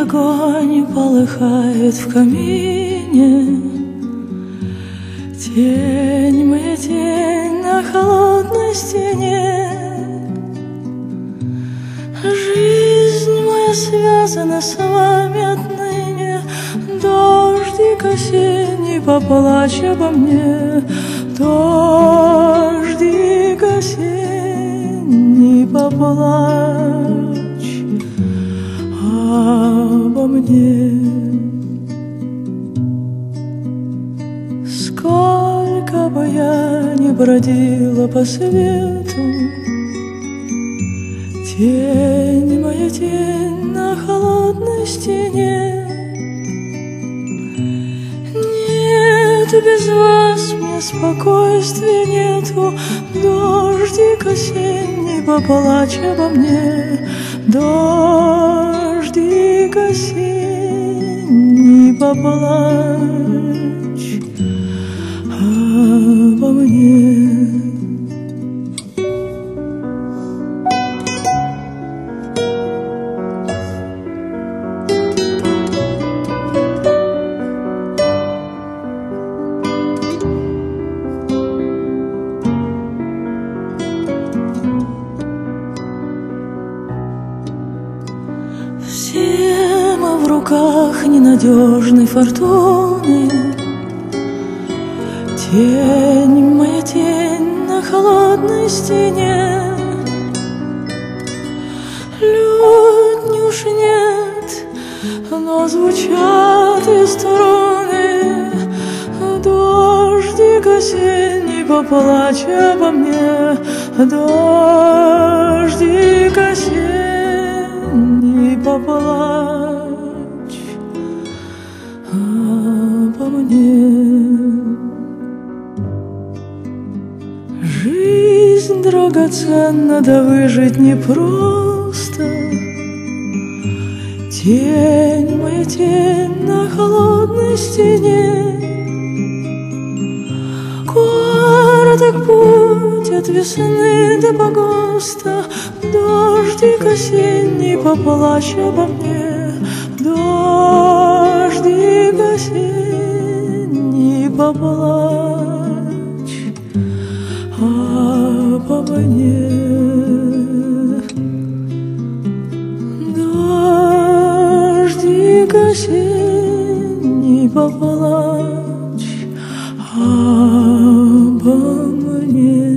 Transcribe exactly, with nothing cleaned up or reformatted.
огонь полыхает в камине, тень моя, тень на холодной стене. Жизнь моя связана с вами отныне, дождик осенний, поплачь обо мне. Дождик осенний, поплачь обо мне. Сколько бы я ни бродила по свету, тень моя, тень на холодной стене. Нет, без вас мне спокойствия нету. Дождик осенний, поплачь обо мне. Дождик осенний, поплачь обо мне. Все мы в руках ненадежной фортуны. Тень моя, тень на холодной стене. Лють уж нет, но звучат и струны. Дождик осенний, поплачь обо мне. Дождик осенний, поплачь обо мне. Жизнь драгоценна, да выжить непросто. Тень моя, тень на холодной стене. Короток путь от весны до погоста. Дождик осенний, поплачь обо мне. Дождик осенний, поплачь обо мне. Дождик осенний, поплачь обо мне.